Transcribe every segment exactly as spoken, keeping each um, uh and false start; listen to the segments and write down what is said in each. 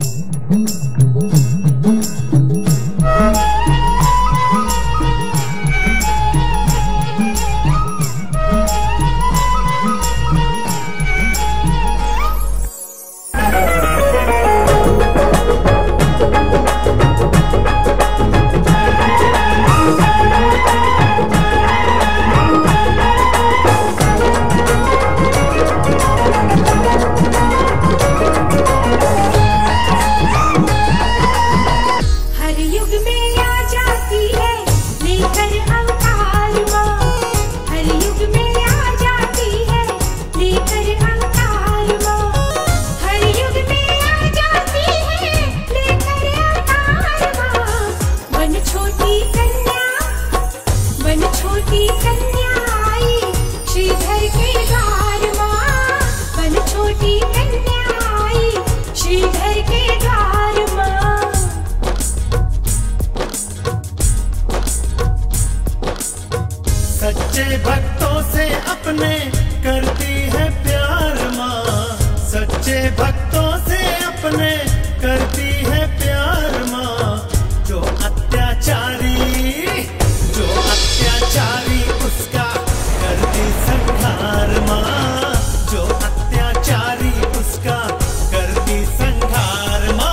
सच्चे भक्तों से अपने करती है प्यार माँ, सच्चे भक्तों से अपने करती है प्यार माँ। जो अत्याचारी जो अत्याचारी उसका करती संहार माँ, जो अत्याचारी उसका करती संहार माँ।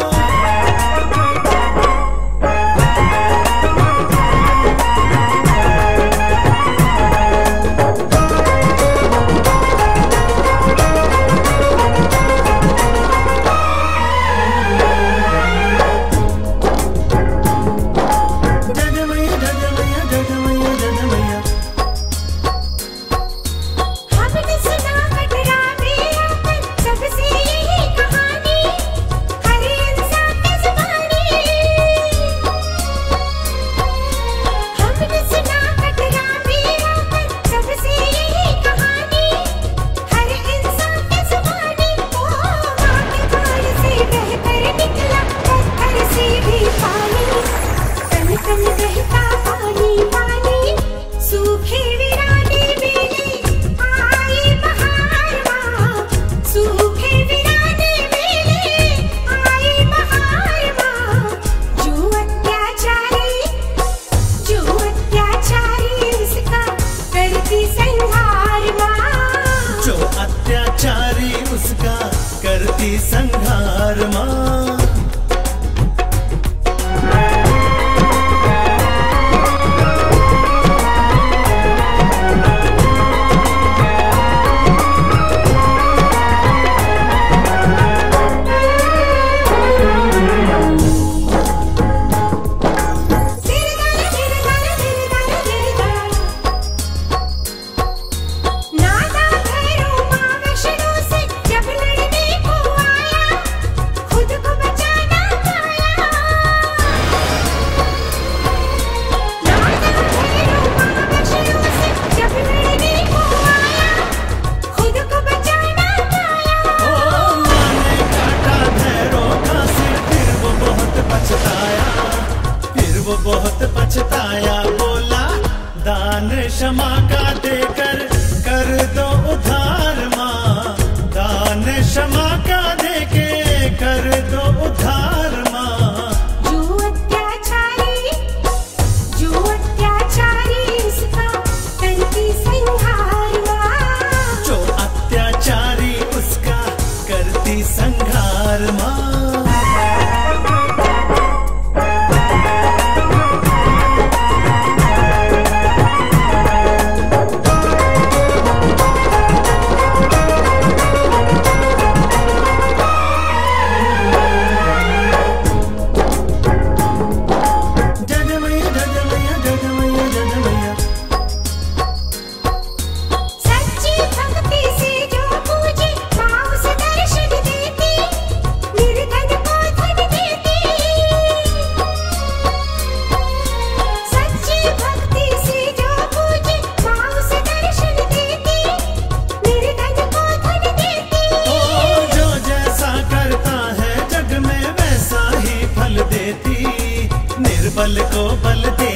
अत्याचारी उसका करती संहार माँ। बहुत पछताया, बोला दान क्षमा का देकर कर दो उधार माँ, दान क्षमा का देके कर दो उधार माँ। जो अत्याचारी जो अत्याचारी उसका करती संहार माँ, जो अत्याचारी उसका करती संहार माँ। निर्बल को बल दे